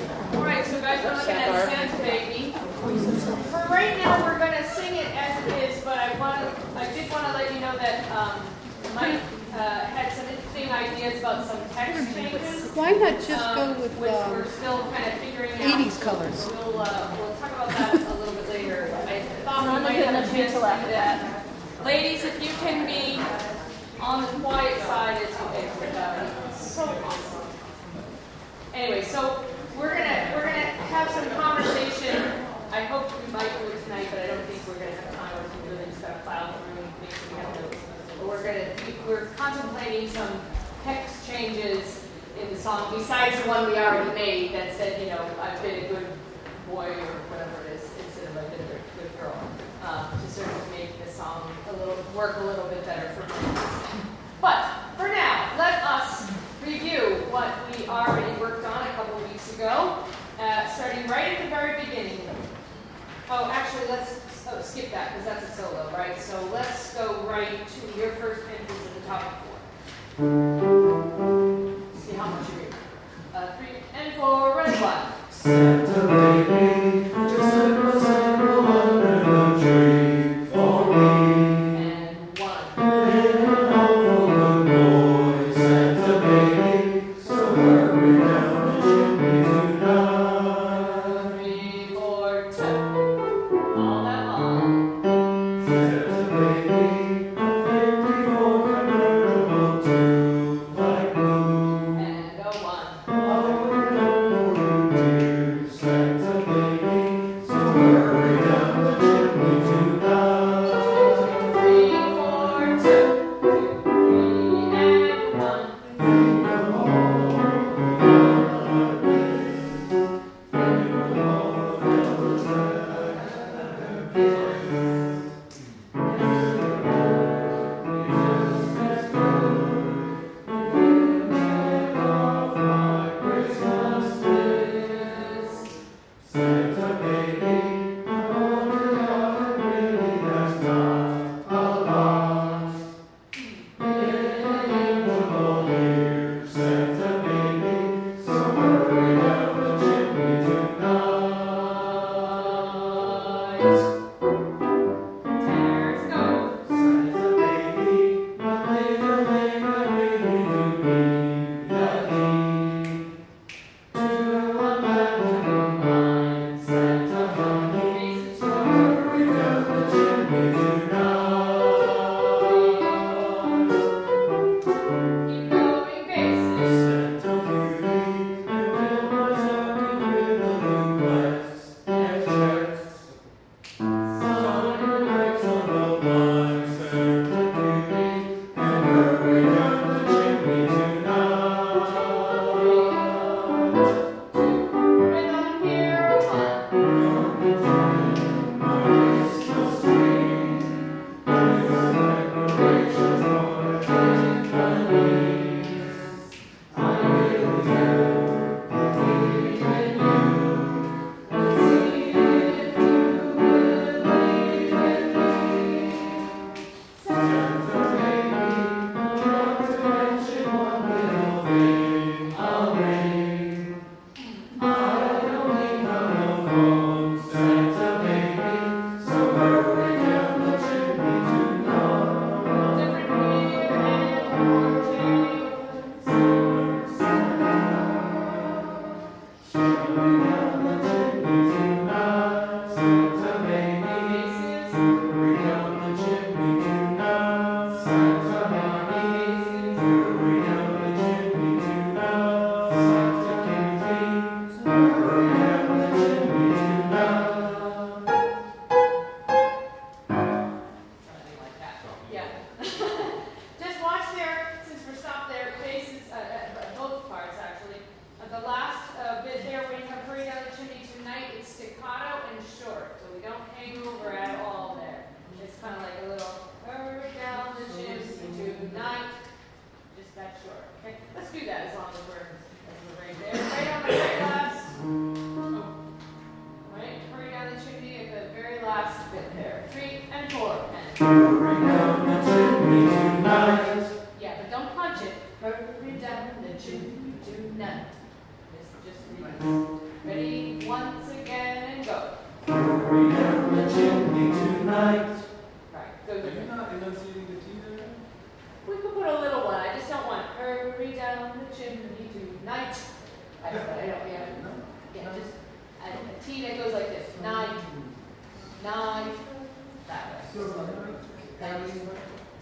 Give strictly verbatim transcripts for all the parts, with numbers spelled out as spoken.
All right, so guys, we're looking at Santa Baby. For right now, we're going to sing it as it is, but I want to, I did want to let you know that um, Mike uh, had some interesting ideas about some text changes. Why not just um, go with which um, we're still kind of figuring out. eighties colors? We'll, uh, we'll talk about that a little bit later. I thought we might have a chance to do that. Ladies, if you can be on the quiet side, it's okay. Uh, so awesome. Anyway, so we're gonna we're gonna have some conversation. I hope we might do it tonight, but I don't think we're gonna have time. We're really just gonna file through and make sure we have notes. But we're gonna we're contemplating some text changes in the song besides the one we already made that said, you know, I've been a good boy or whatever it is instead of I've been a good girl, um, to sort of make the song a little work a little bit better for me. But for now, let us review what we already worked on a couple of weeks ago, uh, starting right at the very beginning. Oh, actually, let's oh, skip that because that's a solo, right? So let's go right to your first entrance at the top of four. See how much you read. Uh, three and four, red one. Santa baby, just a simple under the tree for me. And one. Living all full of noise, Santa baby, so hurry down the chimney tonight. Three, four, two. All that long. Santa baby, a fifty-four convertible to light blue. And a one. Oh, we're down for you, dear Santa baby, so hurry down the chimney tonight. Three, four, two. Two, three, and one. Think of all the fun think of all the fellas that have been. Just as good if you get off my Christmas list. Santa baby, I wonder how it really has not a lot. Angel all year, Santa baby, so hurry down the chimney tonight. Tears go. Santa baby, my little thing, I really do need that key to unlock your mind, Santa honey, so hurry down the chimney tonight. Keep going, bases. Santa cutie, and fill my stocking with a duplex and checks. Sign your lights on the blind, Santa cutie, and hurry down the chimney tonight. Rhythm here, one. Come and my Christmas tree with decorations more Tiffany's. I really do believe in you. Let's see if you believe in me. Santa baby, not to mention one little thing I'll bring. I don't need no phone, Santa baby, so hurry down the chimney tonight. Different here and more changes. Hurry down the chimney tonight, Santa baby. Bases. Hurry down the chimney tonight, Santa honey. Hurry down the chimney tonight, Santa cutie. Hurry down the chimney tonight. Something like that. Yeah. Just watch there, since we're stopped there, bases, uh, uh, both parts actually. Uh, the last uh, bit there, when you have hurry down the chimney tonight, it's staccato and short, so we don't hang over at all there. It's kind of like a little hurry down the chimney tonight, just that short. Okay, let's do that as long as we're, as we're right there. Right on the very last. Right, hurry down the chimney at the very last bit there. Three and four and. Hurry down the chimney tonight. Yeah, but don't punch it. Hurry down the chimney tonight. Just, just read. Ready? Once again and go. Hurry down the chimney tonight. Right. Go Are with you it. not enunciating the T there? We could put a little one. I just don't want hurry down the chimney tonight. I don't, I don't, yeah. No? Yeah, just a, a T that goes like this. Night, night, that way. So, Carolyn, we're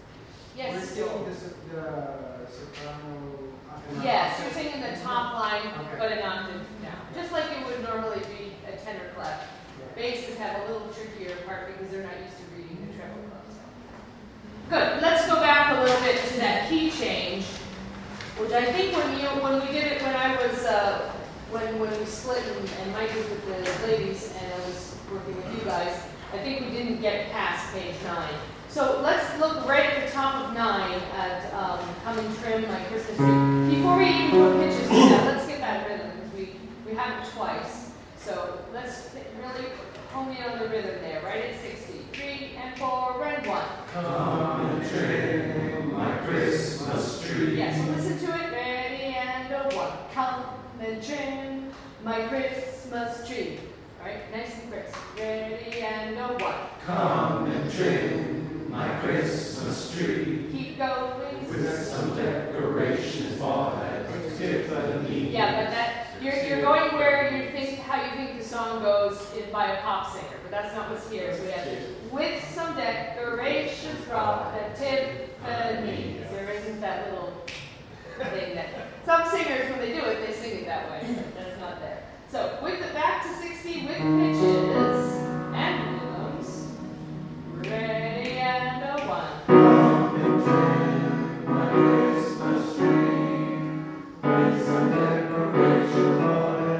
Yes. singing the, so- the soprano. octave. Yes, you're singing the top line, Okay. but an octave down. Just like it would normally be a tenor clef. Basses have a little trickier part because they're not used to reading the treble clef. So. Good. Let's go back a little bit to that key change, which I think when you when we did it when I was uh, when when we split and, and Mike was with the ladies and I was working with you guys, I think we didn't get past page nine. So let's look right at the top of nine at um, Come and Trim My Christmas Tree. Before we even put pitches to that, let's get that rhythm because we, we have it twice. So let's really hone in on the rhythm there, right at sixty. Three and four and one. Come and trim my Christmas tree. Yeah, so listen to it. Ready and a one. Come and trim my Christmas tree. All right, nice and crisp. Ready and a one. Come and trim my Christmas tree. Keep going. With some decorations bought at Tiffany. Yeah, but that you're you're going where you think how you think the song goes in, by a pop singer, but that's not what's here. So we have with some decorations brought at Tiffany. There isn't that little thing that some singers when they do it they sing it that way. But that's not there. So with the back to sixty with pitches and rhythms. Ready and a one. Come and trim my Christmas tree. With some decorations bought at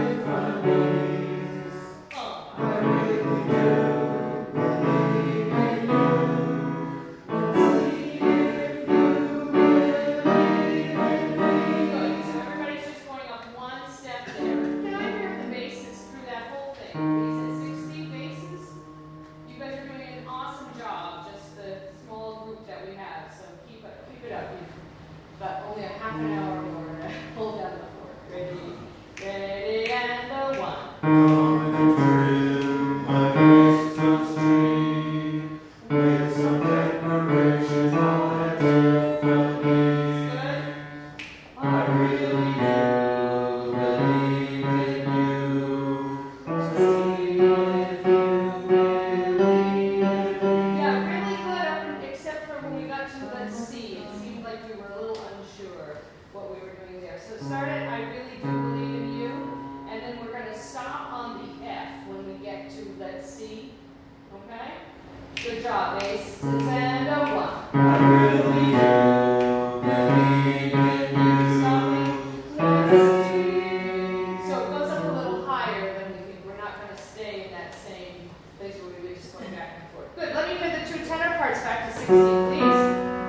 Tiffany's. Oh. I really do believe in you. Let's see if you believe in me. Good. So everybody's just going up one step there. Can I hear the basses through that whole thing? Please, at sixty basses. You guys are doing an awesome job. Just the small group that we have. So keep it, keep it up. We've got only a half an hour more to hold down the fort. Ready, ready, and a one. Come and trim my Christmas tree with some decorations on at Tiffany's. Good. I really do believe in you. See if you believe in me. Yeah, really good, up- except for when we got to let's see. It seemed like we were a little unsure what we were doing there. So start it, I really do believe in you. And then we're going to stop on the F when we get to let's see. Okay? Good job, bass. And a one. I really do believe in you. Stopping. Let's see. So it goes up a little higher than we think. We're not going to stay in that same place where we were just going back and forth. Good. Let me hear the two tenor parts back to sixty, please.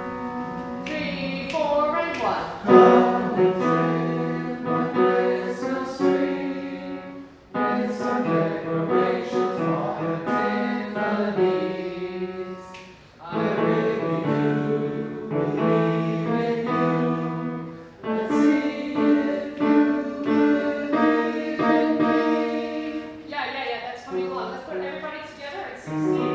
Three, four, and one. Come and trim my Christmas tree with some decorations bought at Tiffany's. I really do believe in you. Let's see if you believe in me. Yeah, yeah, yeah. That's coming along. Let's put everybody together at sixty.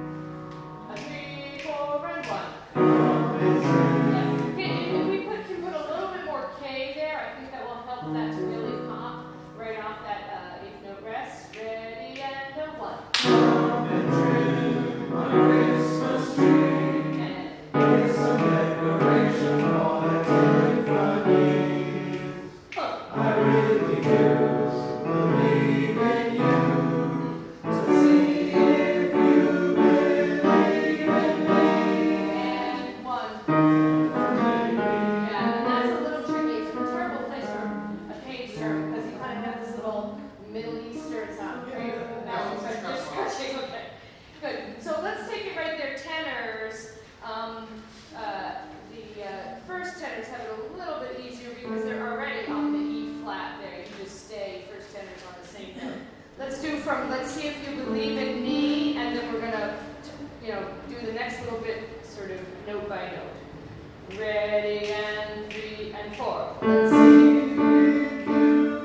A three, four, and one. Come and trim. Yeah. Okay, if we put, can put a little bit more K there, I think that will help that to really pop right off that uh, eighth note rest. Ready and a one. Come and trim my Christmas tree And with some decorations bought at Tiffany's. oh, I really do believe in you. To see if you believe in me. and one. Yeah, and that's a little tricky. It's a terrible place for a page turn because you kind of have this little Middle Eastern sound. Now we start just scratching. Okay, good. So let's take it right there. Tenors. Um, uh, the uh, first tenors have it a little bit easier because they're already on the E flat there. You just stay first tenors on the same note. Let's do from let's see if you believe in me, and then we're gonna, you know, do the next little bit sort of note by note. Ready and three and four. Let's see. If you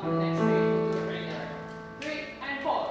On the next page, we'll do it regular. Three and four.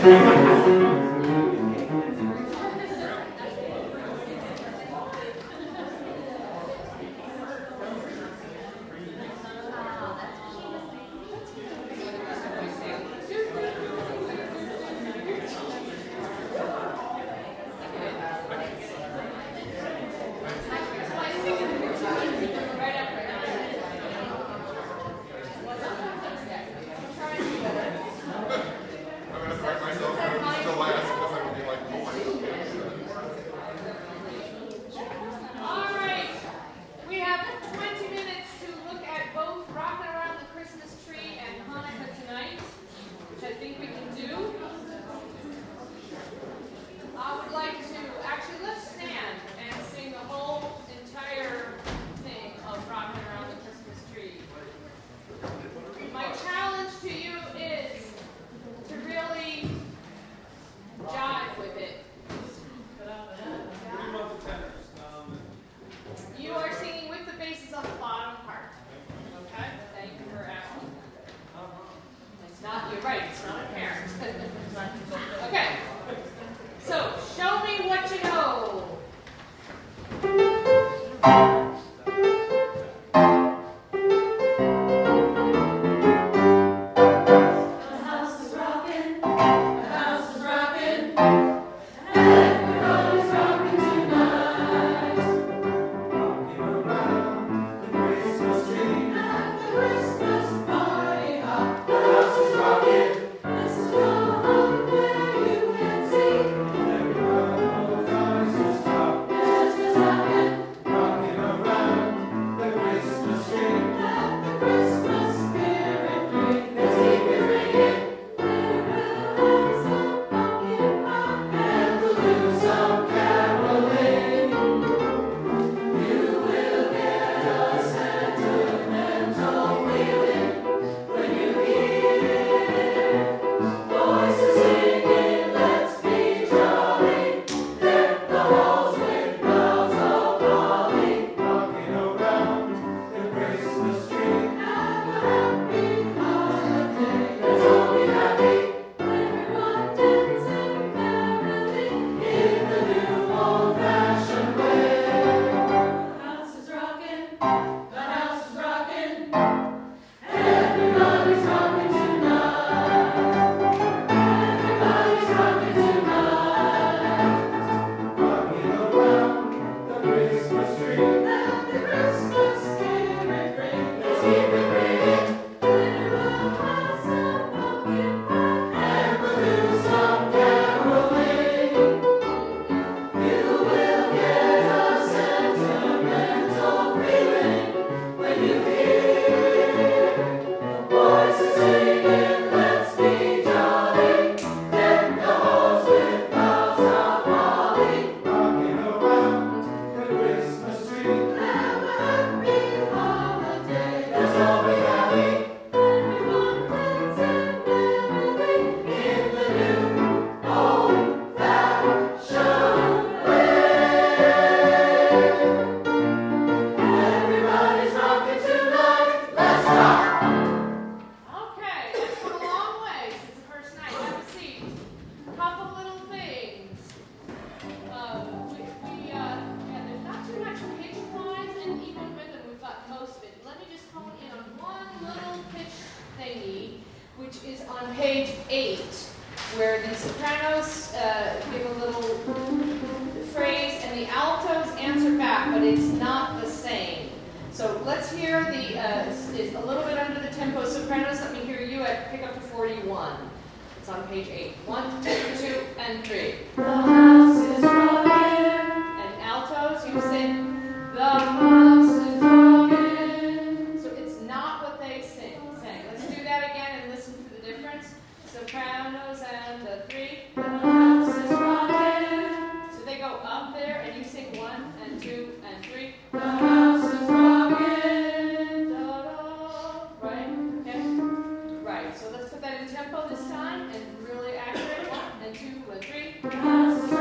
Right, so let's put that in tempo this time, and really accurate. One, and two, and three.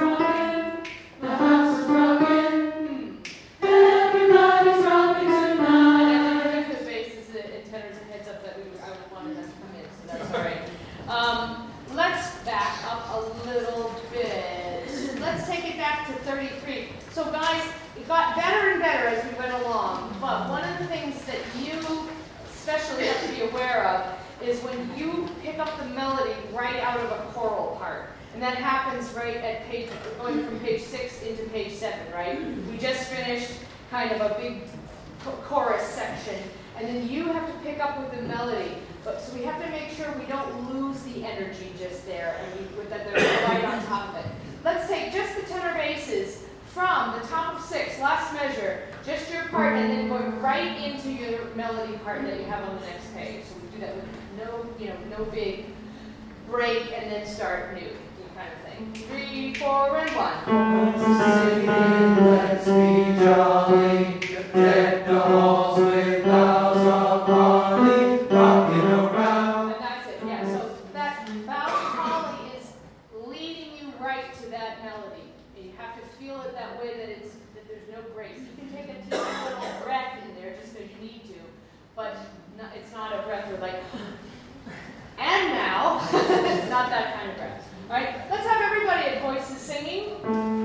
back to thirty-three. So guys, it got better and better as we went along, but one of the things that you especially have to be aware of is when you pick up the melody right out of a choral part. And that happens right at page, going from page six into page seven, right? We just finished kind of a big chorus section, and then you have to pick up with the melody. But, so we have to make sure we don't lose the energy just there, and we, with that they're right on top of it. Let's take just the tenor basses from the top of six, last measure, just your part, and then going right into your melody part that you have on the next page. So we do that with no, you know, no big break and then start new, kind of thing. Three, four, and one. Let's be jolly, deck the halls with boughs of holly, rocking around. And that's it, yeah. So that bow of holly is leading you right to that melody. And you have to feel it that way that it's that there's no breaks. You can take a deep little breath in there just because you need to, but no, it's not a breath where like, and now, it's not that kind of breath. All right, let's have everybody at voices singing.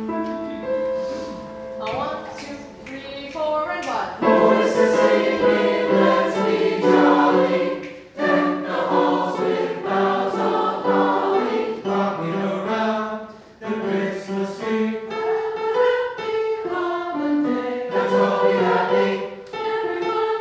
Uh, one, two, three, four, and one. Voices singing, let's be jolly, deck the halls with boughs of holly, rocking around the Christmas tree. Happy holiday, let's all be happy. Everyone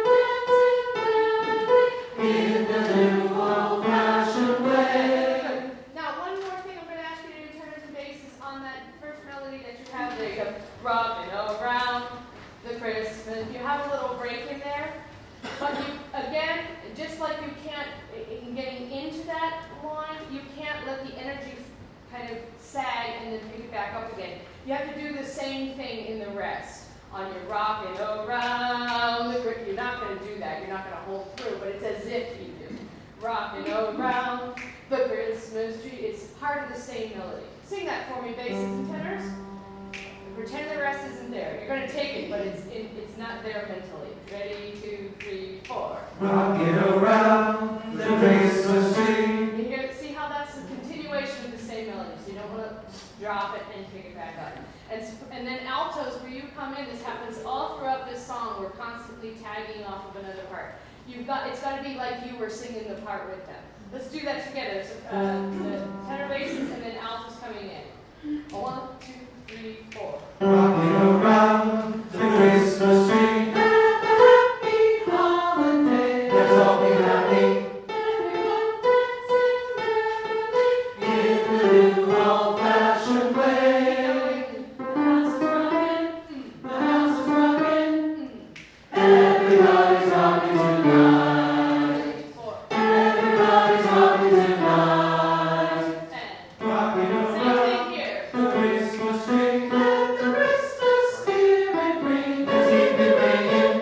dancing merrily in the new old-fashioned way. Now, one more thing I'm going to ask you to do, tenors and basses, on that first melody that you have there. You go, rocking around the Christmas. You have a little break in there. But you, again, just like you can't, in getting into that line, you can't let the energy kind of sag and then pick it back up again. You have to do the same thing in the rest. On your rocking around the Christmas. You're not going to do that. You're not going to hold through, but it's as if you do. Rocking around the Christmas tree. It's part of the same melody. Sing that for me, basses and tenors. Pretend the rest isn't there. You're going to take it, but it's in, it's not there mentally. Ready, two, three, four. Rocking around the Christmas tree. You hear, see how that's a continuation of the same melody, so you don't want to drop it and pick it back up. And, and then altos, where you come in, this happens all throughout this song. We're constantly tagging off of another part. You've got, it's got to be like you were singing the part with them. Let's do that together. So, uh, the tenor basses and then altos coming in. One, two, three, four. Rocking around the Christmas tree. Happy holiday, let's all be happy. Everyone dancing merrily in the new old-fashioned way. The house is rocking, the house is rocking. Everybody's rocking tonight. Four. Everybody's rocking tonight. And Rocking same around thing here. the Christmas tree. Let the Christmas spirit ring. Let's keep it ringing.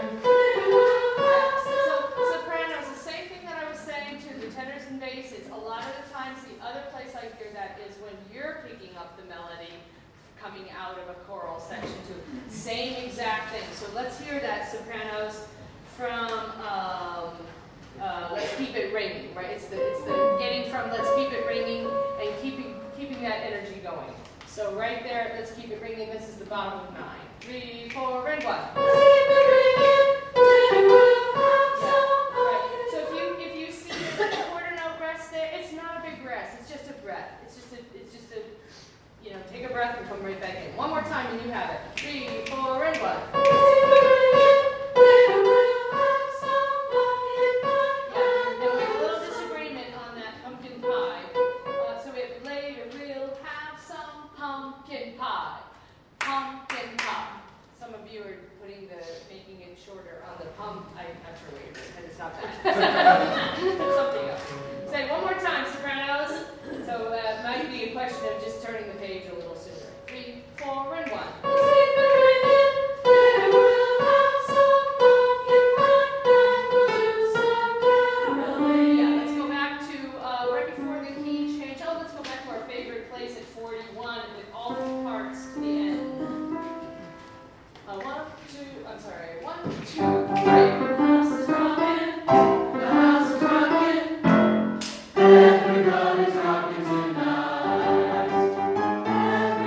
So, sopranos, the same thing that I was saying to the tenors and basses. A lot of the times, the other place I hear that is when you're picking up the melody coming out of a choral section too. Same exact thing. So let's hear that, sopranos, from um, uh, Let's Keep It Ringing, right? It's the, it's the getting from Let's Keep It Ringing and keeping, keeping that energy going. So right there, Let's Keep It Ringing. This is the bottom of nine. Three, four, and one. Let's keep it ringing. Let it will have some Right. So if you if you see the quarter note rest there, it's not a big rest. It's just a breath. It's just a it's just a you know take a breath and come right back in. One more time and you have it. Three, four, and one. Let's keep it ringing. Let it will have some pumpkin pie. Yeah. And we have a little disagreement on that pumpkin pie. Uh, so we have later we'll have some pumpkin pie. Pumpkin pie. Some of you are putting the making it shorter on the pump. I'm not sure what you're doing, but it's not that. It's something else. Say one more time, sopranos. So that uh, might be a question of just turning the page a little sooner. Three, four, and one. Let's keep it ringing. Let it will have some pumpkin pie. And we'll do some caroling. Yeah, let's go back to uh, right before the key change. Oh, let's go back to our favorite place at forty-one with all the parts to the end. Uh, one, two, I'm sorry, one, two, three. The house is rocking. The house is rocking. Everybody's rocking tonight.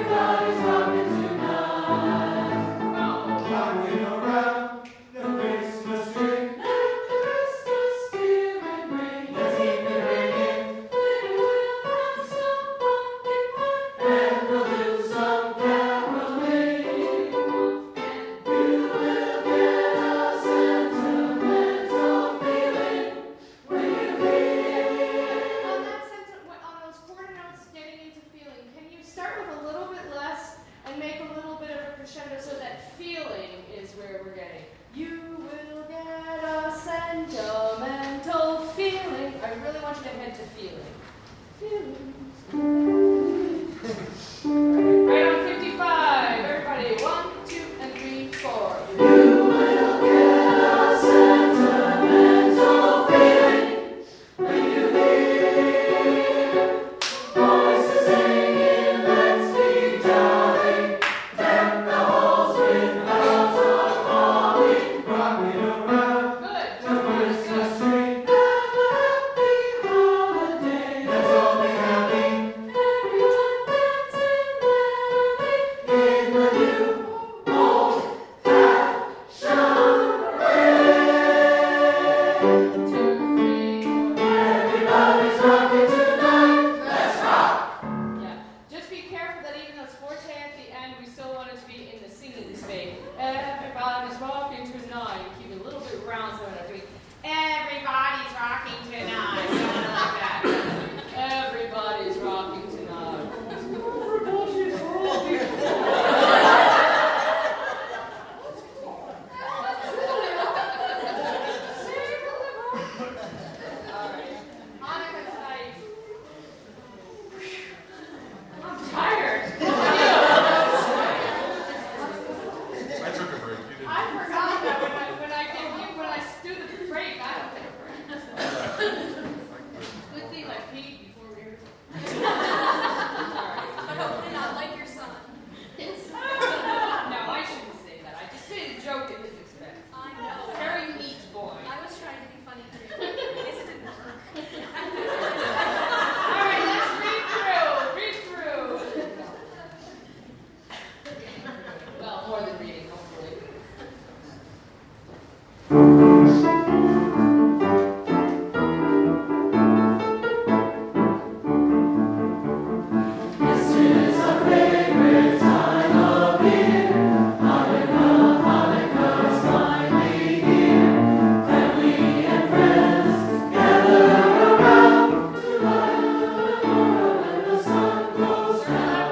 Everybody's rocking tonight. Keep it a little bit round so we're not doing everybody's rocking tonight. Something like that. Everybody's rocking tonight. Everybody's rocking All right. Hanukkah tonight. I'm tired. I took a break. You didn't. I forgot that when I when I give you when I do the break, I don't take a break. Good thing I peed before rehearsal. But hopefully not like your son. No, I shouldn't say that. I just did a joke at his expense. I know. Very neat boy. I was trying to be funny too. I guess it didn't work. All right, let's read through. Read through. Well, more than reading, hopefully. This is our favorite time of year. Hanukkah, Hanukkah's finally here. Family and friends gather around to light the menorah when the sun goes down.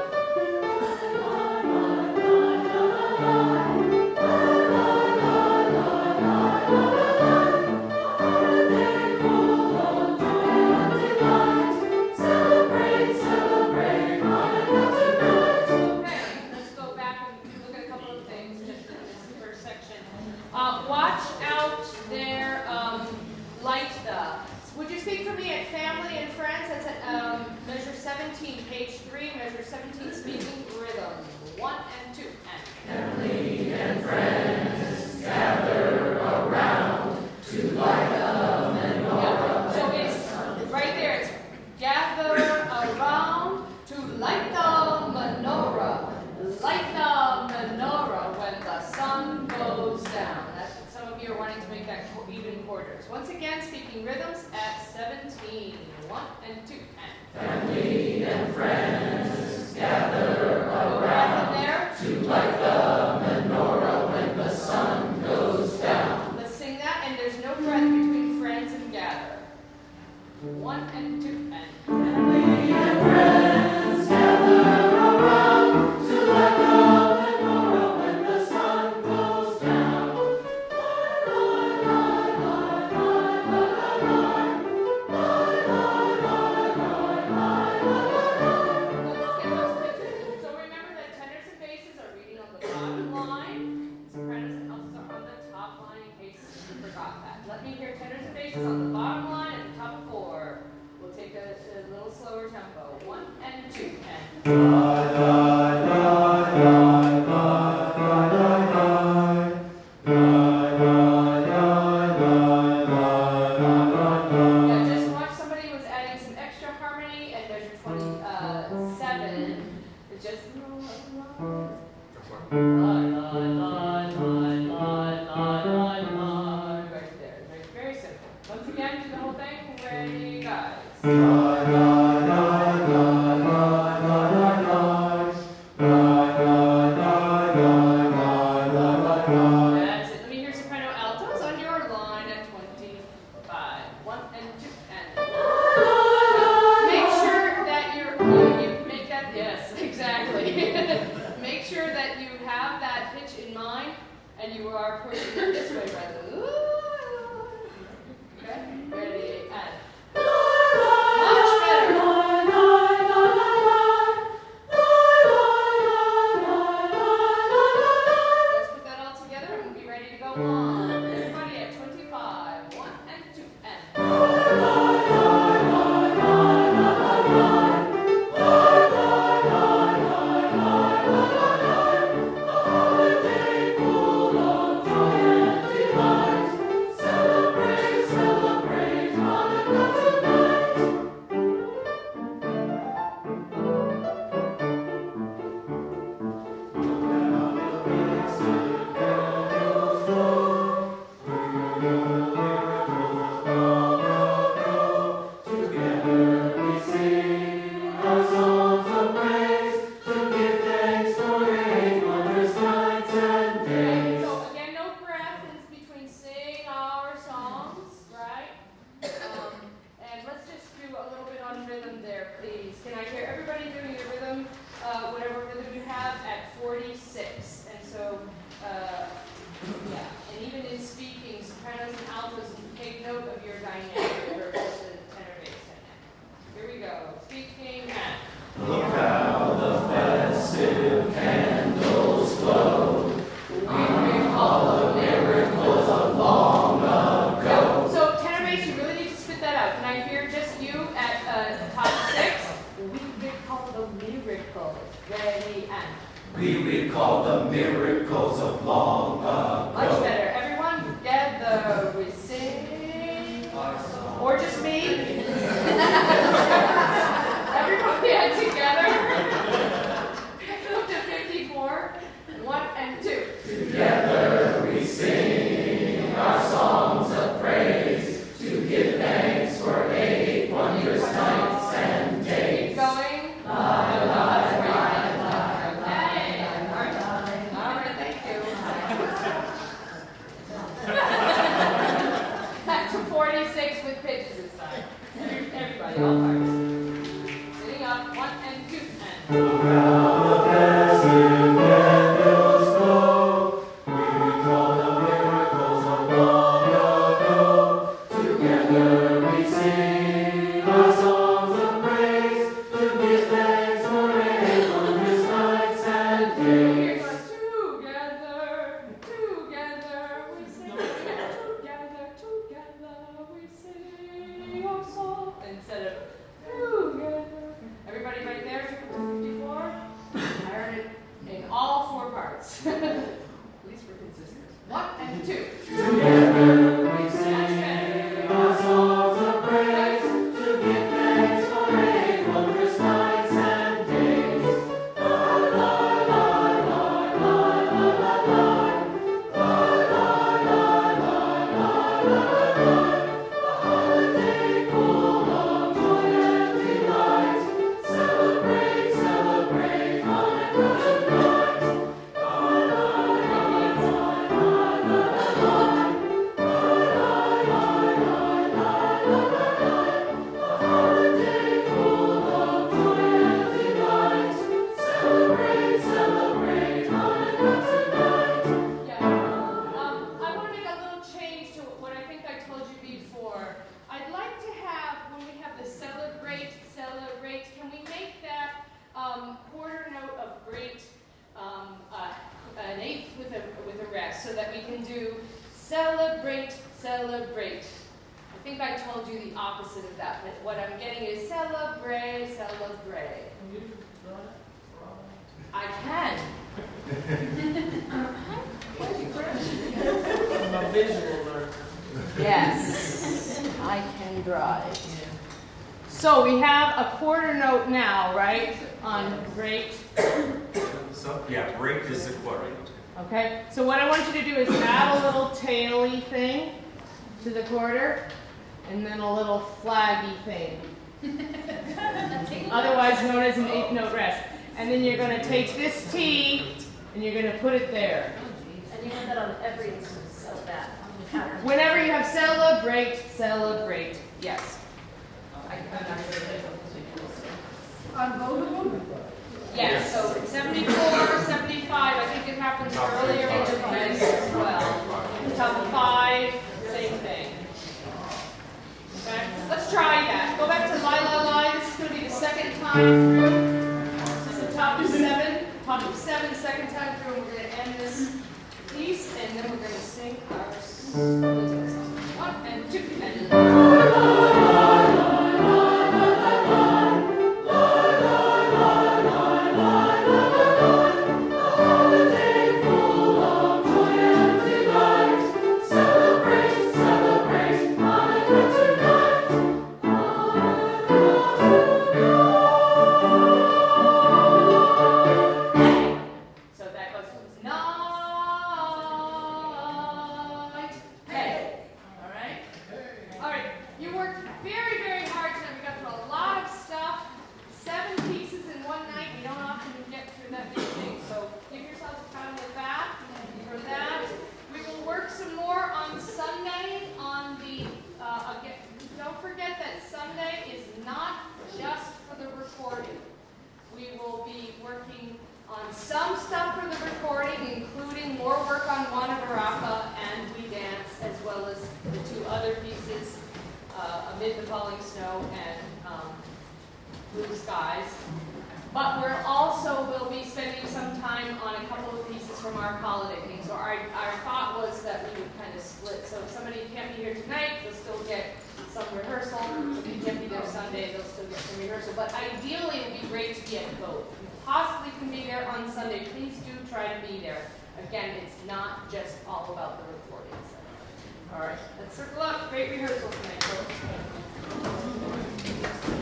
Holiday full of joy and delight. Celebrate, celebrate Hanukkah tonight. Okay, let's go back and look at a couple of things just in this first section. Uh, watch out there, um, light the. Would you speak for me at family and friends? That's at um, measure seventeen, page three, measure seventeen, speaking rhythm. One and two, and. Family and friends gather around to light the menorah. Yeah. So it's right there. It's gather around to light the menorah. Light the menorah when the sun goes down. That's what some of you are wanting to make that co- even quarters. Once again, speaking rhythms at seventeen. One and two, and. Family and friends gather around There. to light the menorah when the sun goes down. Let's sing that, and there's no breath between friends and gather. One and two, and. Family and friends gather around to light the menorah when the sun goes down. So remember that tenors and basses are reading on the bottom line, sopranos and altos are on the top line in case you forgot that. Let me hear tenors and basses on the bottom line and the top four. We'll take a, a little slower tempo. One and two, and. Yeah, just watch somebody was adding some extra harmony and measure twenty-seven. It's just. Line, line, line, line, line, line, line, line. Right there. Very, very simple. Once again, do the whole thing. Ready, guys. That's it. Let me hear soprano altos on your line at twenty-five. One and two and. Make sure that you're, you, you make that, yes, exactly. Make sure that you have that pitch in mind and you are approaching it this way rather than. Okay? Ready, and. Much better. Let's put that all together and we'll be ready to go on. Everybody at twenty-five. One and two and. Holiday full of joy and delight. Celebrate, celebrate and. We recall the miracles of long ago. Much better. Everyone together we sing. Or just me. Everyone get together. Up to fifty-four. One and two. Together we sing our songs of praise to give thanks for eight wondrous nights and days. Keep going. Lie, lie, lie, lie, Hey. All right, thank you. Back to forty-six with pitches this time. Every- Everybody, all parts. Sitting up, one and two, and. Around the festive candles glow, we recall the miracles of long ago. Together we sing our songs of praise to give thanks for eight wondrous nights and days. Here goes together, together we sing. Together, together we sing our song. Instead of together. Everybody right there, fifty-four. I heard it in all four parts. At least we're consistent. One and two. Together we sing our songs of praise to give thanks for eight wondrous nights and days. La la la la la la la la. La la la la la la la. A holiday full of joy and delight. Celebrate, celebrate on a blessed night. La la la la la la la. Yeah. Um, I want to make a little change to what I think I told you before. I'd like to have, when we have the celebrate, celebrate, can we make that um, quarter note of great um, uh, an eighth with a with a rest, so that we can do celebrate, celebrate. I think I told you the opposite of that, but what I'm getting is celebrate, celebrate. I can. I'm a visual learner. Yes, I can drive. So we have a quarter note now, right, on great. So, yeah, break is the quarter. Okay, so what I want you to do is add a little taily thing to the quarter, and then a little flaggy thing, otherwise known as an eighth note rest. And then you're going to take this T, and you're going to put it there. And you have that on every instance of that. Whenever you have celebrate, celebrate. Yes. On both of them? Yes, so seventy-four, seventy-five, I think it happens earlier in the piece as well. Top five, same thing. Okay, let's try that. Go back to La La La. This is going to be the second time through. This is the top of seven. Top of seven, second time through. And we're going to end this piece, and then we're going to sing our song. One and two, and so that goes night. Hey. All right. All right. You worked very, very hard tonight. We got through a lot of stuff. Seven pieces in one night. We don't often get through that many things. So give yourselves a pat on the back for that. We will work some more on Sunday on the, uh, again, don't forget that Sunday is not just for the recording. We will be working on some stuff for the recording, including more work on Juana Baraka and We Dance, as well as the two other pieces, uh, Amid the Falling Snow and um, Blue Skies. But we're also will be spending some time on a couple of pieces from our holiday thing. So our, our thought was that we would kind of split. So if somebody can't be here tonight, they'll still get some rehearsal. If you can't be there Sunday, they'll still get some rehearsal. But ideally, it would be great to be at both. You possibly can be there on again, it's not just all about the recording. So. All right, let's circle up. Great rehearsal tonight, folks.